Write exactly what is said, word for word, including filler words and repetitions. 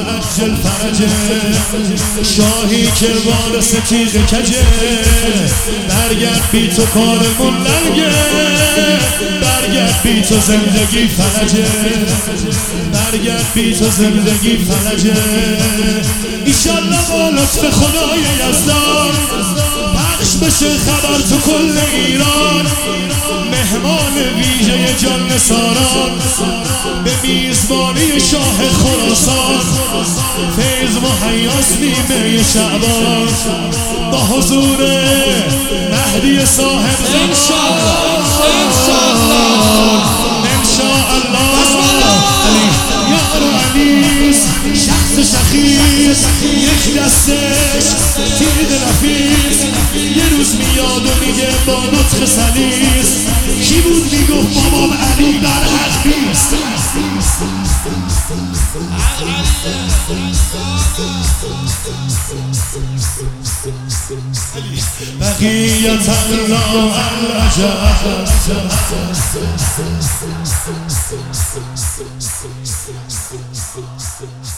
عجل فرجه، شاهی که وارث تیغ کجه، برگرد بی تو کارمون لنگه، برگرد بی تو زندگی فلجه، برگرد بی تو زندگی فلجه. ایشالله با لطف خدای یزدان پخش بشه خبر تو کل ایران، مهمان ویژه جان ساران به میزبانی شاه خراسان، فیض مهیاس نیمه شعبان با حضور مهدی صاحب زمان. انشاءالله انشاءالله علی یار علیس، شخص شخیص یک دستش تیغ نفیس، یه روز میاد و میگه با نطق سلیس کی بود میگفت بابام علی در حق نیست. بقیت الله العجب.